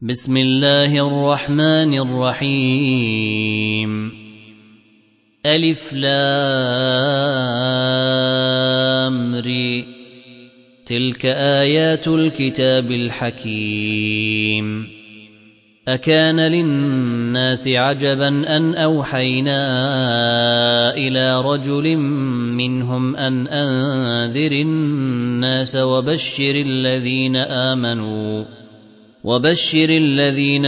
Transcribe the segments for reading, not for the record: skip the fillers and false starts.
بسم الله الرحمن الرحيم ألف لام ر تلك آيات الكتاب الحكيم أكان للناس عجبا أن أوحينا إلى رجل منهم أن أنذر الناس وبشر الذين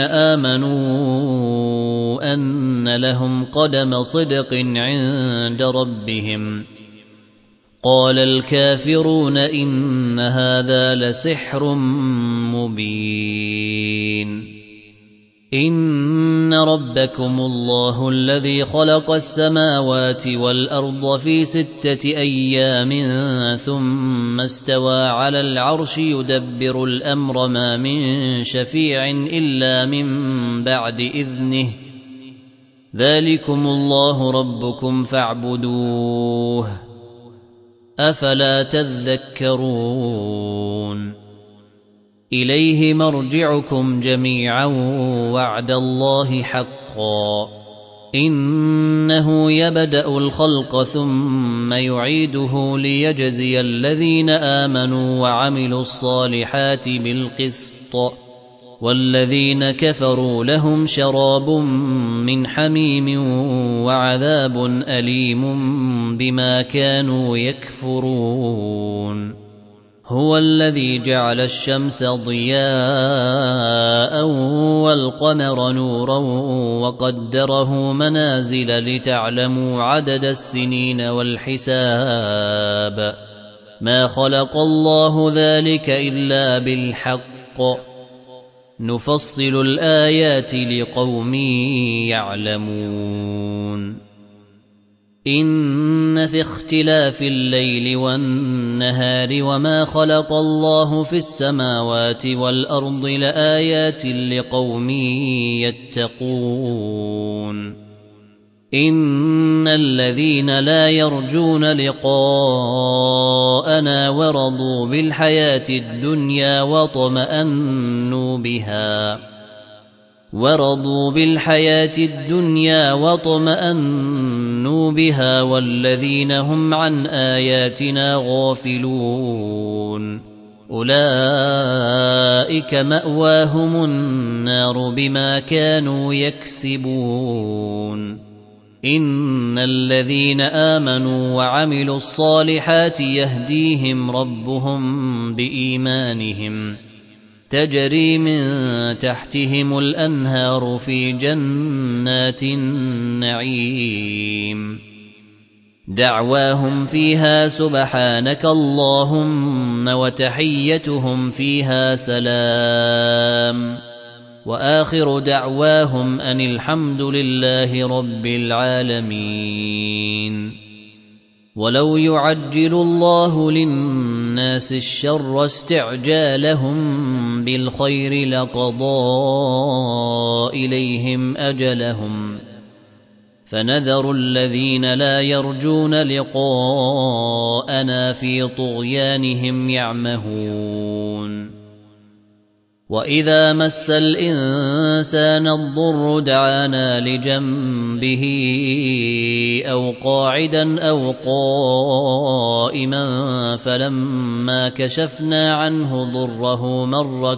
آمنوا أن لهم قدم صدق عند ربهم قال الكافرون إن هذا لسحر مبين إن ربكم الله الذي خلق السماوات والأرض في 6 أيام ثم استوى على العرش يدبر الأمر ما من شفيع إلا من بعد إذنه ذلكم الله ربكم فاعبدوه أفلا تذكرون إليه مرجعكم جميعا وعد الله حقا إنه يبدأ الخلق ثم يعيده ليجزي الذين آمنوا وعملوا الصالحات بالقسط والذين كفروا لهم شراب من حميم وعذاب أليم بما كانوا يكفرون هو الذي جعل الشمس ضياء والقمر نورا وقدره منازل لتعلموا عدد السنين والحساب ما خلق الله ذلك إلا بالحق نفصل الآيات لقوم يعلمون إن في اختلاف الليل والنهار وما خلق الله في السماوات والأرض لآيات لقوم يتقون إن الذين لا يرجون لقاءنا ورضوا بالحياة الدنيا واطمأنوا بها والذين هم عن آياتنا غافلون أولئك مأواهم النار بما كانوا يكسبون إن الذين آمنوا وعملوا الصالحات يهديهم ربهم بإيمانهم تجري من تحتهم الأنهار في جنات النعيم دعواهم فيها سبحانك اللهم وتحيتهم فيها سلام وآخر دعواهم أن الحمد لله رب العالمين ولو يعجل الله للناس الشر استعجالهم بالخير لقضى إليهم أجلهم فنذر الذين لا يرجون لقاءنا في طغيانهم يعمهون وإذا مس الإنسان الضر دعانا لجنبه أو قاعدا أو قائما فلما كشفنا عنه ضره مر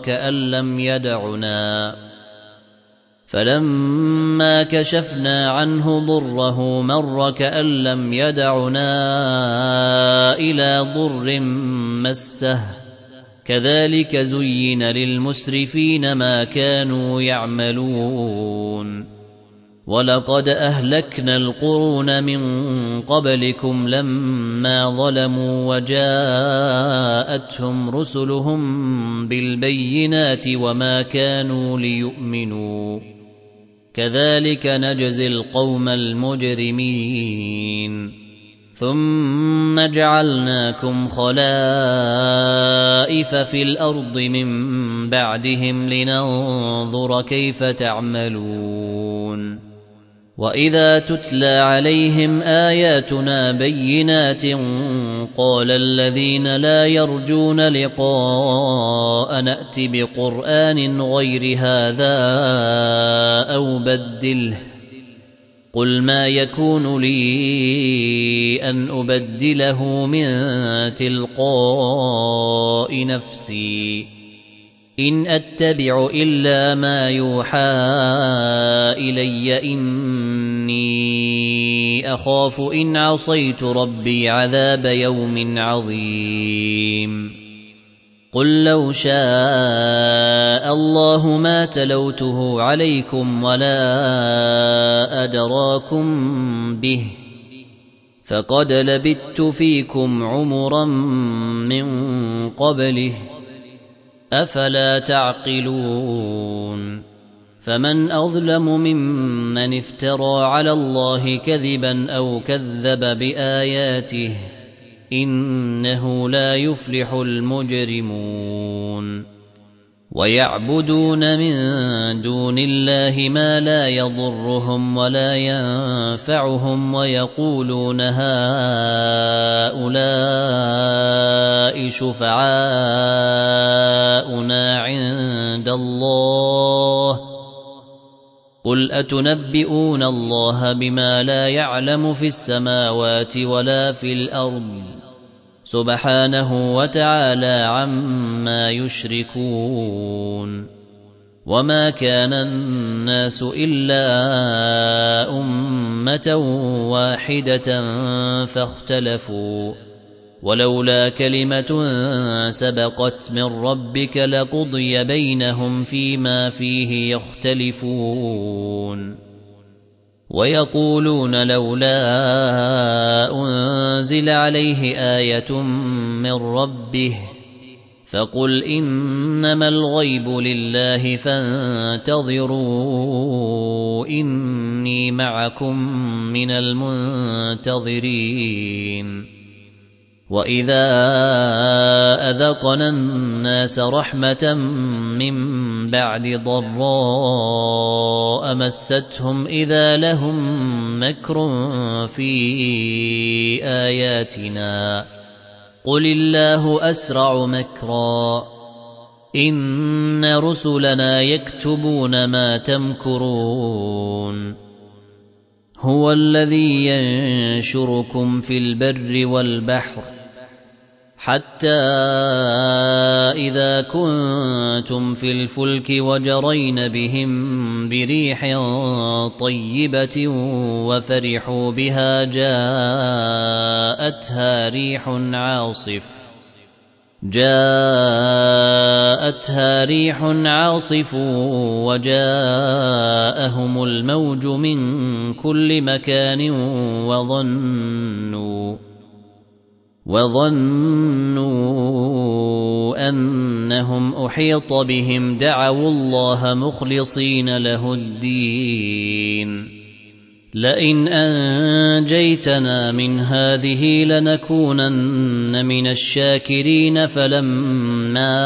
كأن لم يدعنا إلى ضر مسه كذلك زين للمسرفين ما كانوا يعملون ولقد أهلكنا القرون من قبلكم لما ظلموا وجاءتهم رسلهم بالبينات وما كانوا ليؤمنوا كذلك نجزي القوم المجرمين ثم جعلناكم خلائف في الأرض من بعدهم لننظر كيف تعملون وإذا تتلى عليهم آياتنا بينات قال الذين لا يرجون لقاء نأت بقرآن غير هذا أو بدله قل ما يكون لي أن أبدله من تلقاء نفسي إن أتبع إلا ما يوحى إلي إني أخاف إن عصيت ربي عذاب يوم عظيم قل لو شاء الله ما تلوته عليكم ولا أدراكم به فقد لبثت فيكم عمرا من قبله أفلا تعقلون فمن أظلم ممن افترى على الله كذبا أو كذب بآياته إنه لا يفلح المجرمون ويعبدون من دون الله ما لا يضرهم ولا ينفعهم ويقولون هؤلاء شفعاؤنا عند الله قل أتنبئون الله بما لا يعلم في السماوات ولا في الأرض سبحانه وتعالى عما يشركون وما كان الناس إلا أمة واحدة فاختلفوا ولولا كلمة سبقت من ربك لقضي بينهم فيما فيه يختلفون ويقولون لولا أنزل عليه آية من ربه فقل إنما الغيب لله فانتظروا إني معكم من المنتظرين وإذا أذقنا الناس رحمة من بعد ضراء مستهم إذا لهم مكر في آياتنا قل الله أسرع مكرا إن رسلنا يكتبون ما تمكرون هو الذي ينشركم في البر والبحر حتى إذا كنتم في الفلك وجرين بهم بريح طيبة وفرحوا بها جاءتها ريح عاصف وجاءهم الموج من كل مكان وظنوا أنهم أحيط بهم دعوا الله مخلصين له الدين لئن أنجيتنا من هذه لنكونن من الشاكرين فلما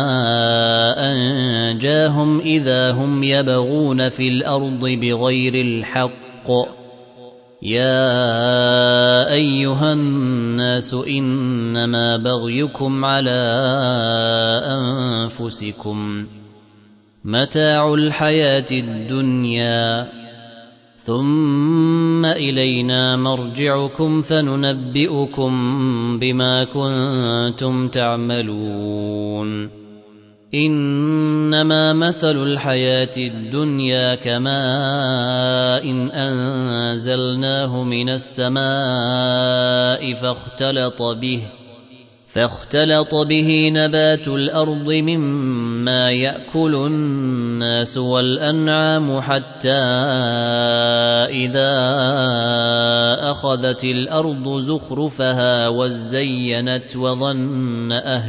أنجاهم إذا هم يبغون في الأرض بغير الحق يا أيها الناس إنما بغيكم على أنفسكم متاع الحياة الدنيا ثم إلينا مرجعكم فننبئكم بما كنتم تعملون إنما مثل الحياة الدنيا كماء إن أنزلناه من السماء فاختلط به نبات الأرض مما يأكل الناس والأنعام حتى إذا أخذت الأرض زخرفها وزينت وظن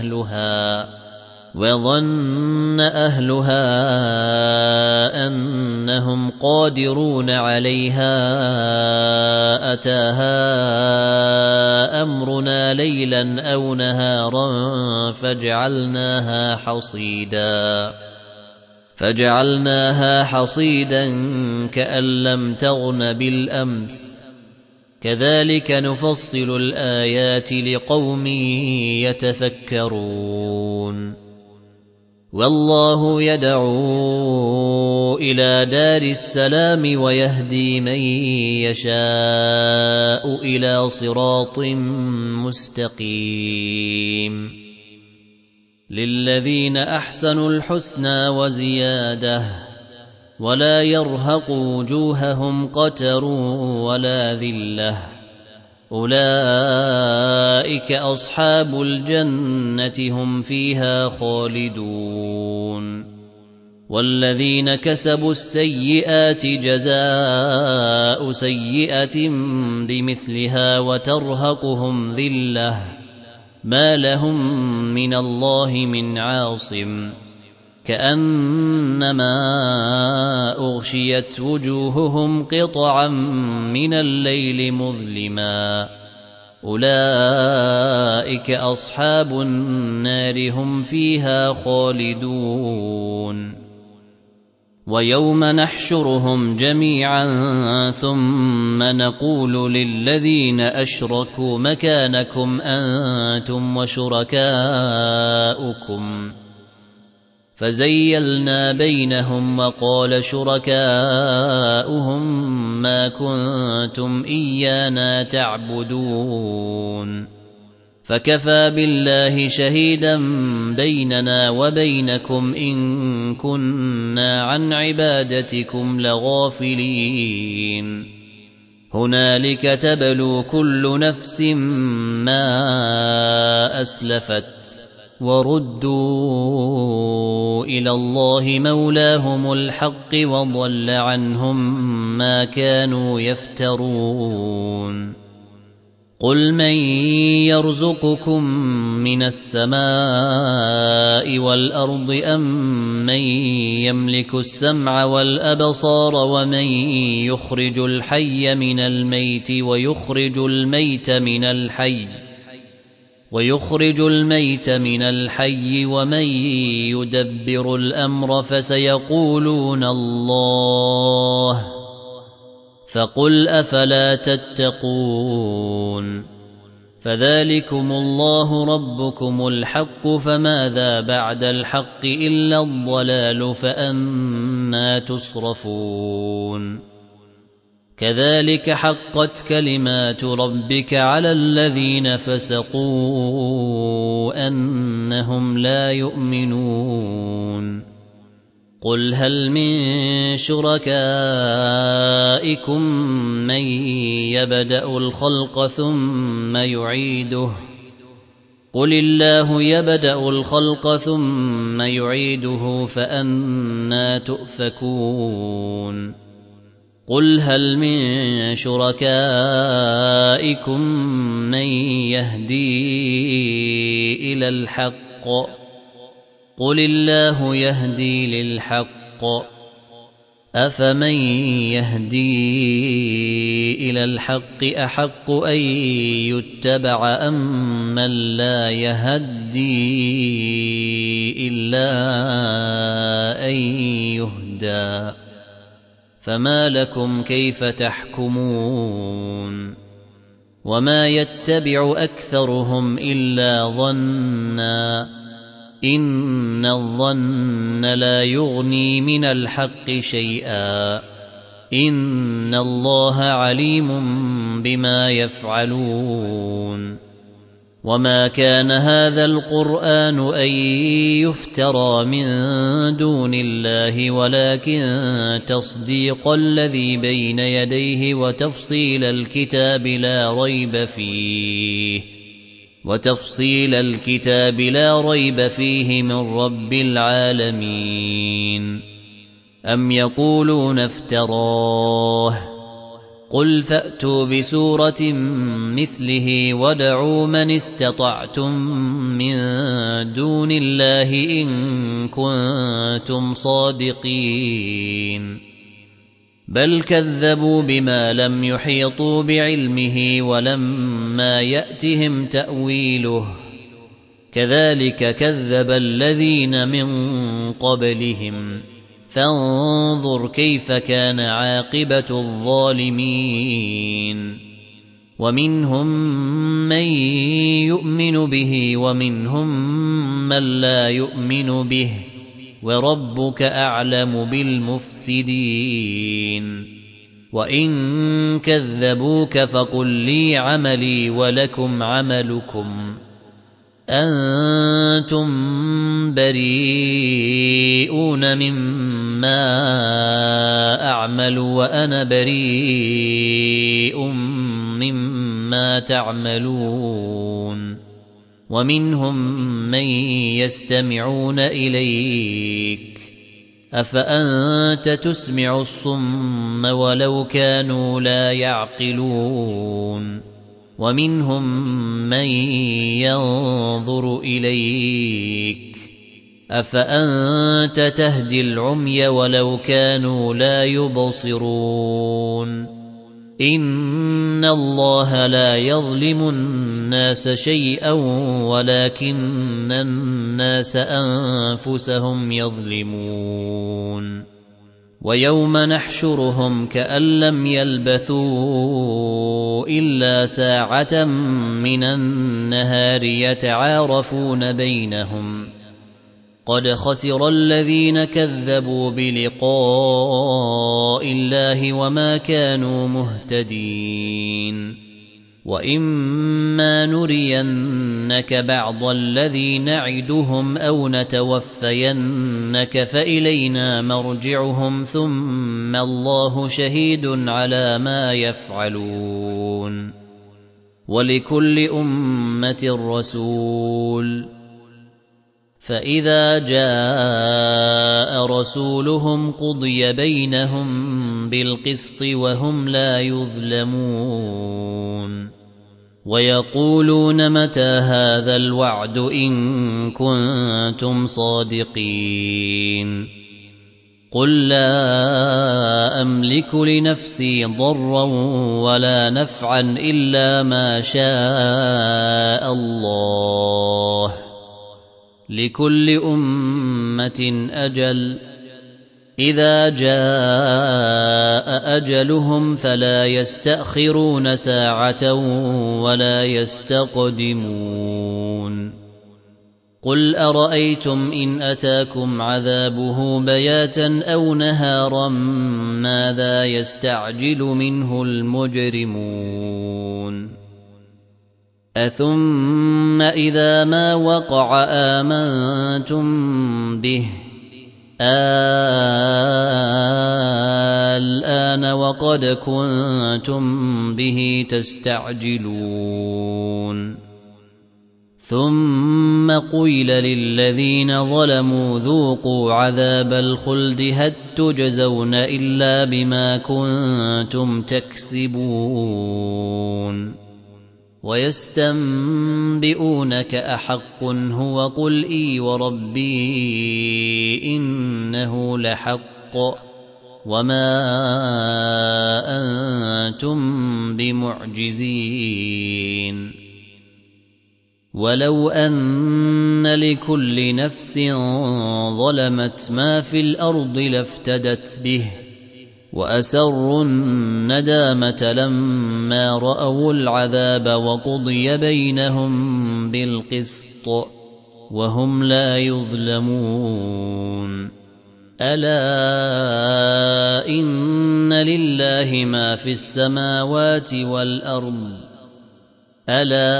أهلها أنهم قادرون عليها أتاها أمرنا ليلا أو نهارا فجعلناها حصيدا كأن لم تغن بالأمس كذلك نفصل الآيات لقوم يتفكرون والله يدعو إلى دار السلام ويهدي من يشاء إلى صراط مستقيم للذين أحسنوا الحسنى وزيادة ولا يرهق وجوههم قتر ولا ذلة أولئك أصحاب الجنة هم فيها خالدون والذين كسبوا السيئات جزاء سيئة بمثلها وترهقهم ذلة ما لهم من الله من عاصم كأنما أغشيت وجوههم قطعا من الليل مظلما أولئك أصحاب النار هم فيها خالدون ويوم نحشرهم جميعا ثم نقول للذين أشركوا مكانكم أنتم وشركاؤكم فزيلنا بينهم وقال شركاؤهم ما كنتم إيانا تعبدون فكفى بالله شهيدا بيننا وبينكم إن كنا عن عبادتكم لغافلين هنالك تبلو كل نفس ما أسلفت وردوا إلى الله مولاهم الحق وضل عنهم ما كانوا يفترون قل من يرزقكم من السماء والأرض أم من يملك السمع والأبصار ومن يخرج الحي من الميت ويخرج الميت من الحي ومن يدبر الأمر فسيقولون الله فقل أفلا تتقون فذلكم الله ربكم الحق فماذا بعد الحق إلا الضلال فأنى تصرفون كذلك حقت كلمات ربك على الذين فسقوا أنهم لا يؤمنون قل هل من شركائكم من يبدأ الخلق ثم يعيده قل الله يبدأ الخلق ثم يعيده فأنى تؤفكون قل هل من شركائكم من يهدي إلى الحق قل الله يهدي للحق أفمن يهدي إلى الحق أحق أن يتبع أم من لا يهدي إلا أن يهدى فما لكم كيف تحكمون وما يتبع أكثرهم إلا ظنّا إن الظن لا يغني من الحق شيئا إن الله عليم بما يفعلون وما كان هذا القرآن أن يفترى من دون الله ولكن تصديق الذي بين يديه وتفصيل الكتاب لا ريب فيه من رب العالمين أم يقولون افتراه قل فأتوا بسورة مثله ودعوا من استطعتم من دون الله إن كنتم صادقين بل كذبوا بما لم يحيطوا بعلمه ولما يأتهم تأويله كذلك كذب الذين من قبلهم فانظر كيف كان عاقبة الظالمين ومنهم من يؤمن به ومنهم من لا يؤمن به وربك أعلم بالمفسدين وإن كذبوك فقل لي عملي ولكم عملكم أنتم بريئون مما أعمل وأنا بريء مما تعملون ومنهم من يستمعون إليك أفأنت تسمع الصم ولو كانوا لا يعقلون ومنهم من ينظر إليك أفأنت تهدي العمي ولو كانوا لا يبصرون إن الله لا يظلم الناس شيئا ولكن الناس أنفسهم يظلمون ويوم نحشرهم كأن لم يلبثوا إلا ساعة من النهار يتعارفون بينهم قد خسر الذين كذبوا بلقاء الله وما كانوا مهتدين وإما نرينك بعض الذي نعدهم أو نتوفينك فإلينا مرجعهم ثم الله شهيد على ما يفعلون ولكل أمة رسول فإذا جاء رسولهم قضي بينهم بالقسط وهم لا يظلمون ويقولون متى هذا الوعد إن كنتم صادقين قل لا أملك لنفسي ضرا ولا نفعا إلا ما شاء الله لكل أمة أجل إذا جاء أجلهم فلا يستأخرون ساعة ولا يستقدمون قل أرأيتم إن أتاكم عذابه بياتا أو نهارا ماذا يستعجل منه المجرمون أثم إذا ما وقع آمنتم به الآن وقد كنتم به تستعجلون ثم قيل للذين ظلموا ذوقوا عذاب الخلد هل تجزون إلا بما كنتم تكسبون ويستنبئونك أحق هو قل إي وربي إنه لحق وما أنتم بمعجزين ولو أن لكل نفس ظلمت ما في الأرض لافتدت به وأسروا الندامة لما رأوا العذاب وقضي بينهم بالقسط وهم لا يظلمون ألا إن لله ما في السماوات والأرض ألا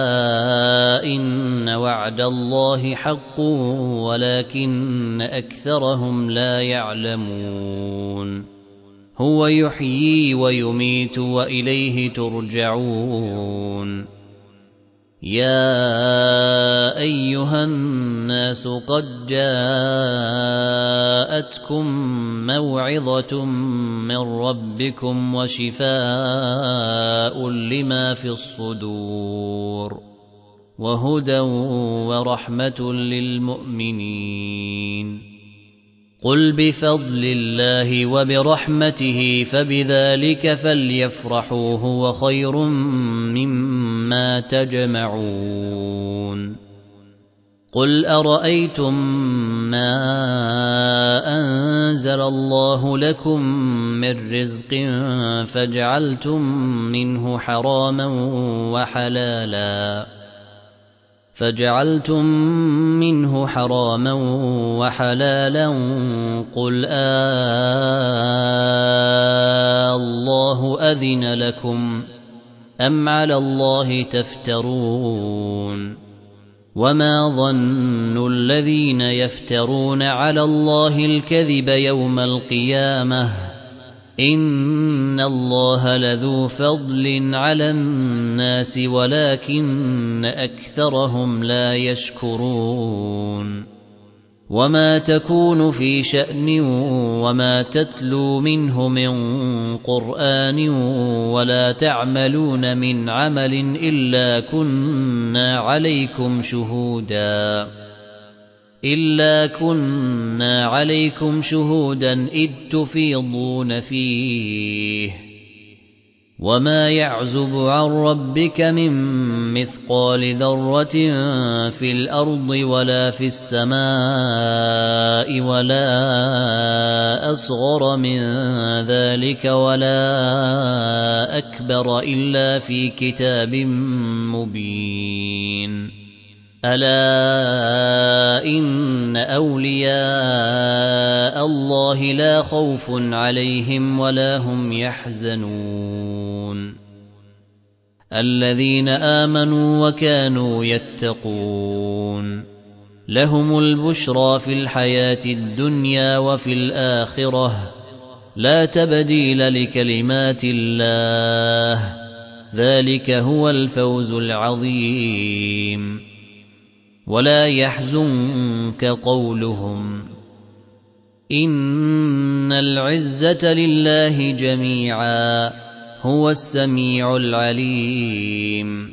إن وعد الله حق ولكن أكثرهم لا يعلمون هو يحيي ويميت وإليه ترجعون يا أيها الناس قد جاءتكم موعظة من ربكم وشفاء لما في الصدور وهدى ورحمة للمؤمنين قل بفضل الله وبرحمته فبذلك فليفرحوا هو خير مما تجمعون قل أرأيتم ما أنزل الله لكم من رزق فجعلتم منه حراما وحلالا قل الله أذن لكم أم على الله تفترون وما ظن الذين يفترون على الله الكذب يوم القيامة إن الله لذو فضل على الناس ولكن أكثرهم لا يشكرون وما تكون في شأن وما تتلو منه من قرآن ولا تعملون من عمل إلا كنا عليكم شهودا إذ تفيضون فيه وما يعزب عن ربك من مثقال ذرة في الأرض ولا في السماء ولا أصغر من ذلك ولا أكبر إلا في كتاب مبين ألا إن أولياء الله لا خوف عليهم ولا هم يحزنون الذين آمنوا وكانوا يتقون لهم البشرى في الحياة الدنيا وفي الآخرة لا تبديل لكلمات الله ذلك هو الفوز العظيم ولا يحزنك قولهم إن العزة لله جميعا هو السميع العليم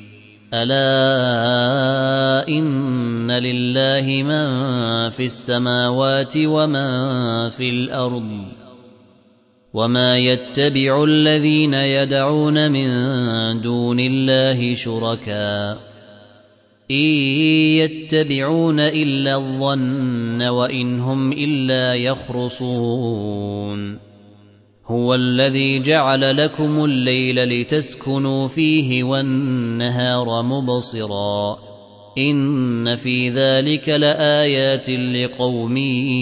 ألا إن لله من في السماوات ومن في الأرض وما يتبع الذين يدعون من دون الله شركاء إن يتبعون إلا الظن وإن هم إلا يخرصون هو الذي جعل لكم الليل لتسكنوا فيه والنهار مبصرا إن في ذلك لآيات لقوم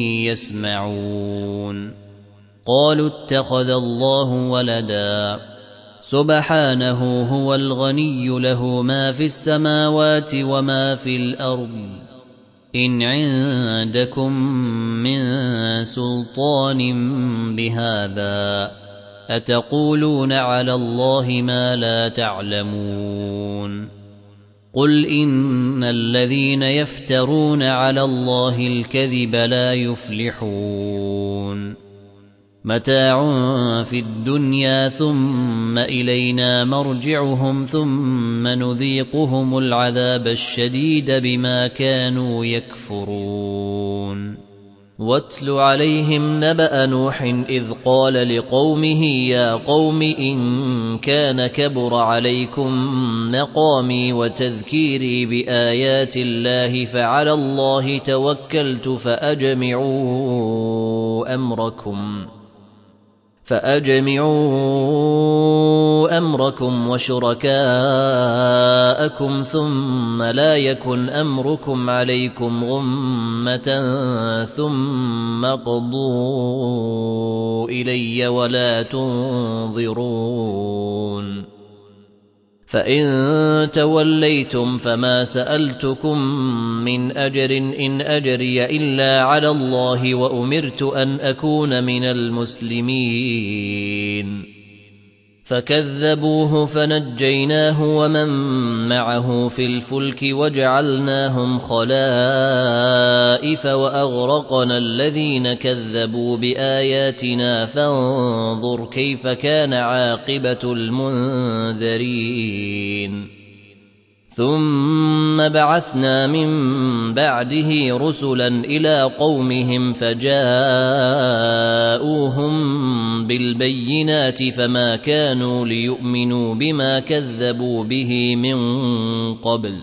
يسمعون قالوا اتخذ الله ولدا سبحانه هو الغني له ما في السماوات وما في الأرض إن عندكم من سلطان بهذا أتقولون على الله ما لا تعلمون قل إن الذين يفترون على الله الكذب لا يفلحون متاع في الدنيا ثم إلينا مرجعهم ثم نذيقهم العذاب الشديد بما كانوا يكفرون واتل عليهم نبأ نوح إذ قال لقومه يا قوم إن كان كبر عليكم مقامي وتذكيري بآيات الله فعلى الله توكلت فأجمعوا أمركم وشركاءكم ثم لا يكن أمركم عليكم غمة ثم قضوا إلي ولا تنظرون فإن توليتم فما سألتكم من أجر إن أجري إلا على الله وأمرت أن أكون من المسلمين فكذبوه فنجيناه ومن معه في الفلك وجعلناهم خلائف وأغرقنا الذين كذبوا بآياتنا فانظر كيف كان عاقبة المنذرين ثم بعثنا من بعده رسلا إلى قومهم فجاءوهم بالبينات فما كانوا ليؤمنوا بما كذبوا به من قبل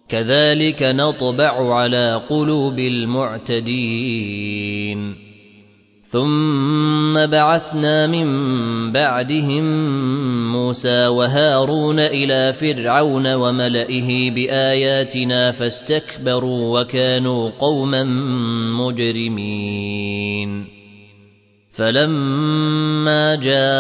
كذلك نطبع على قلوب المعتدين ثم بعثنا من بعدهم موسى وهارون إلى فرعون وملئه بآياتنا فاستكبروا وكانوا قوما مجرمين فلما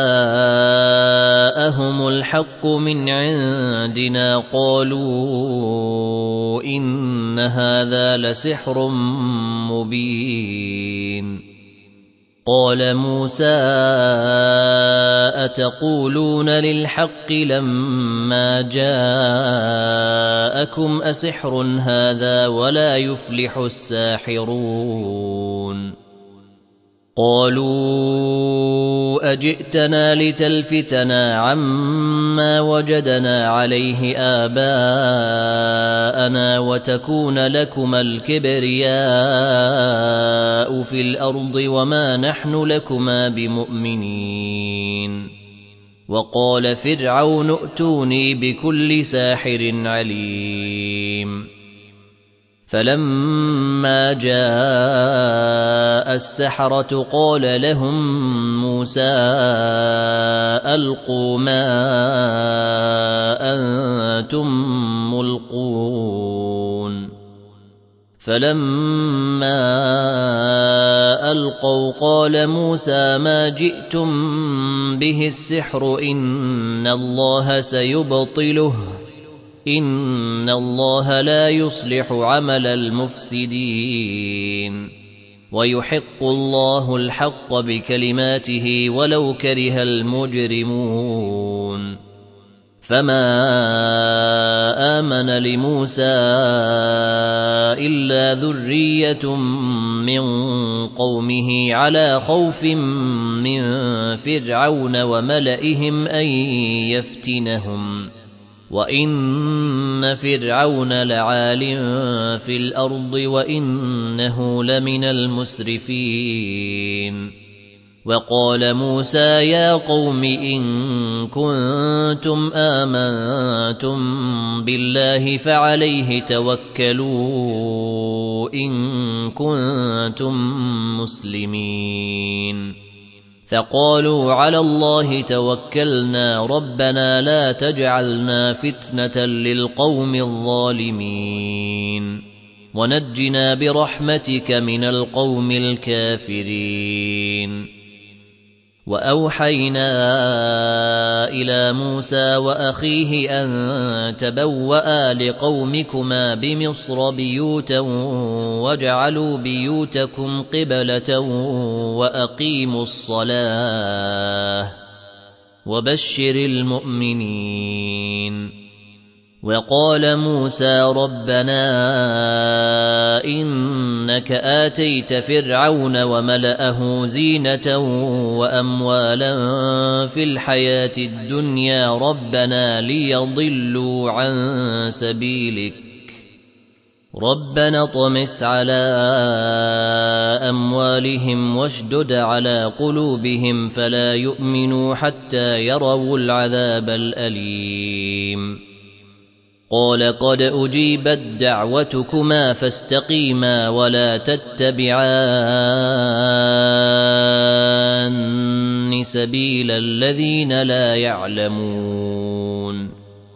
جاءهم الحق من عندنا قالوا إن هذا لسحر مبين قال موسى أتقولون للحق لما جاءكم أسحر هذا ولا يفلح الساحرون قالوا أجئتنا لتلفتنا عما وجدنا عليه آباءنا وتكون لكما الكبرياء في الأرض وما نحن لكما بمؤمنين وقال فرعون ائتوني بكل ساحر عليم فلما جاء السحرة قال لهم موسى ألقوا ما أنتم ملقون فلما ألقوا قال موسى ما جئتم به السحر إن الله سيبطله إن الله لا يصلح عمل المفسدين ويحق الله الحق بكلماته ولو كره المجرمون فما آمن لموسى إلا ذرية من قومه على خوف من فرعون وملئهم أن يفتنهم وإن فرعون لعال في الأرض وإنه لمن المسرفين وقال موسى يا قوم إن كنتم آمنتم بالله فعليه توكلوا إن كنتم مسلمين فقالوا على الله توكلنا ربنا لا تجعلنا فتنة للقوم الظالمين ونجنا برحمتك من القوم الكافرين وأوحينا إلى موسى وأخيه أن تبوأ لقومكما بمصر بيوتا واجعلوا بيوتكم قبلة وأقيموا الصلاة وبشر المؤمنين وقال موسى ربنا إنك آتيت فرعون وملأه زينة وأموالا في الحياة الدنيا ربنا ليضلوا عن سبيلك ربنا طمس على أموالهم واشدد على قلوبهم فلا يؤمنوا حتى يروا العذاب الأليم قال قد أجيبت دعوتكما فاستقيما ولا تتبعان سبيل الذين لا يعلمون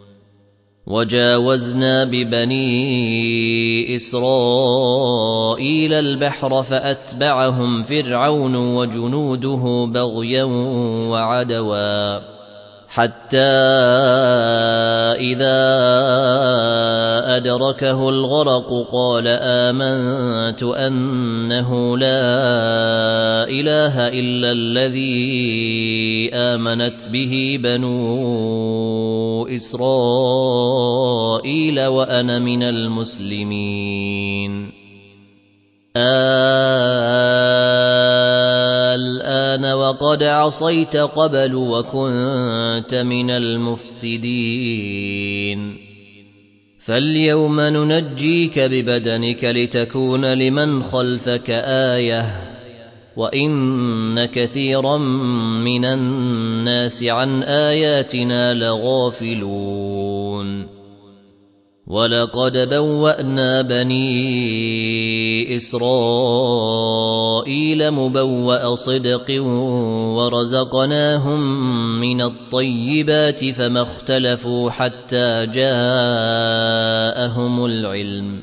وجاوزنا ببني إسرائيل البحر فأتبعهم فرعون وجنوده بغيا وعدوا حتى إذا أدركه الغرق قال آمنت أنه لا إله إلا الذي آمنت به بنو إسرائيل وأنا من المسلمين الآن وقد عصيت قبل وكنت من المفسدين فاليوم ننجيك ببدنك لتكون لمن خلفك آية وإن كثيرا من الناس عن آياتنا لغافلون ولقد بوأنا بني إسرائيل مبوأ صدق ورزقناهم من الطيبات فما اختلفوا حتى جاءهم العلم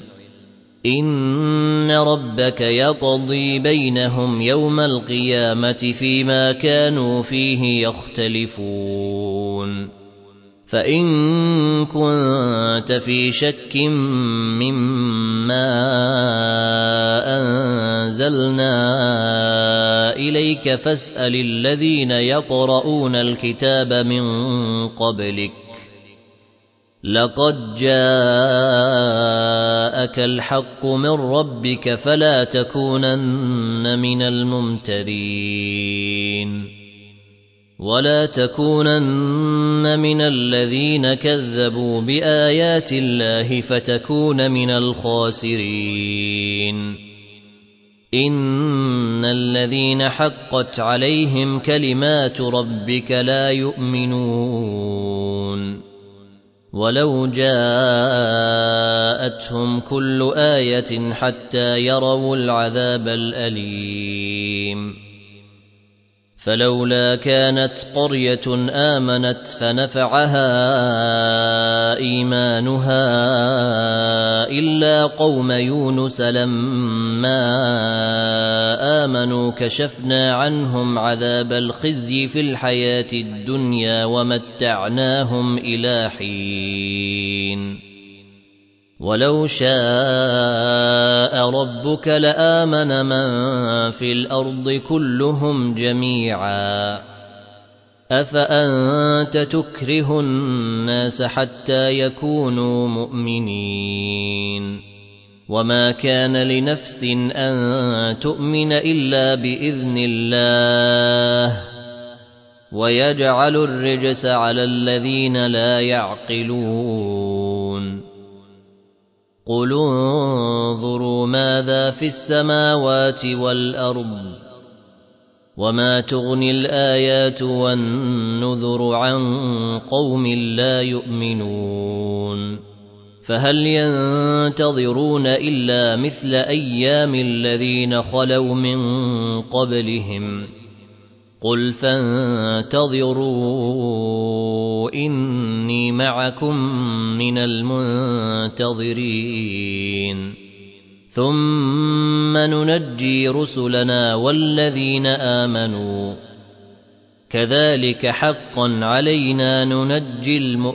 إن ربك يقضي بينهم يوم القيامة فيما كانوا فيه يختلفون فإن كنت في شك مما أنزلنا إليك فاسأل الذين يقرؤون الكتاب من قبلك لقد جاءك الحق من ربك فلا تكونن من الممترين ولا تكونن من الذين كذبوا بآيات الله فتكون من الخاسرين إن الذين حقت عليهم كلمات ربك لا يؤمنون ولو جاءتهم كل آية حتى يروا العذاب الأليم فلولا كانت قرية آمنت فنفعها إيمانها إلا قوم يونس لما آمنوا كشفنا عنهم عذاب الخزي في الحياة الدنيا ومتعناهم إلى حين ولو شاء ربك لآمن من في الأرض كلهم جميعا أفأنت تكره الناس حتى يكونوا مؤمنين وما كان لنفس أن تؤمن إلا بإذن الله ويجعل الرجس على الذين لا يعقلون قل انظروا ماذا في السماوات والأرض وما تغني الآيات والنذر عن قوم لا يؤمنون فهل ينتظرون إلا مثل أيام الذين خلوا من قبلهم قل فانتظروا إني معكم من المنتظرين ثم ننجي رسلنا والذين آمنوا كذلك حقا علينا ننجي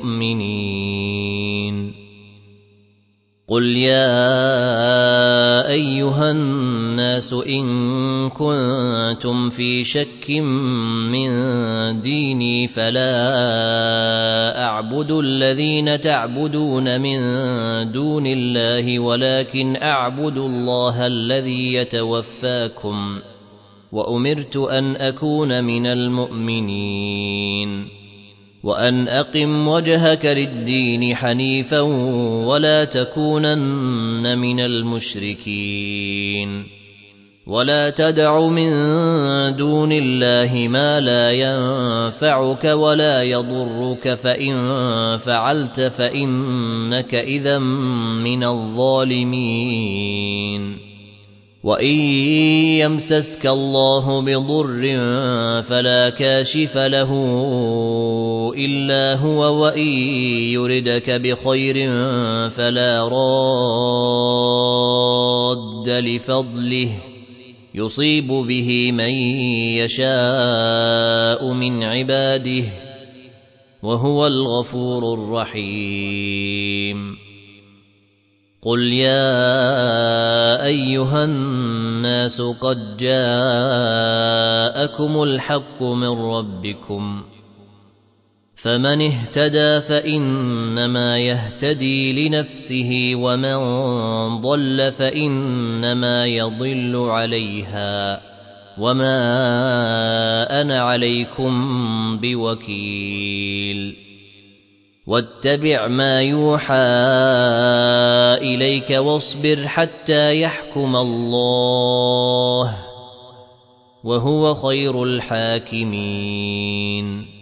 المؤمنين قل يا أيها الناس إن كنتم في شك من ديني فلا أعبد الذين تعبدون من دون الله ولكن أعبد الله الذي يتوفاكم وأمرت أن أكون من المؤمنين وأن أقم وجهك للدين حنيفا ولا تكونن من المشركين ولا تدع من دون الله ما لا ينفعك ولا يضرك فإن فعلت فإنك إذا من الظالمين وإن يمسسك الله بضر فلا كاشف له إلا هو وإن يردك بخير فلا راد لفضله يصيب به من يشاء من عباده وهو الغفور الرحيم قل يا أيها الناس قد جاءكم الحق من ربكم فمن اهتدى فإنما يهتدي لنفسه ومن ضل فإنما يضل عليها وما أنا عليكم بوكيل واتبع ما يوحى إليك واصبر حتى يحكم الله وهو خير الحاكمين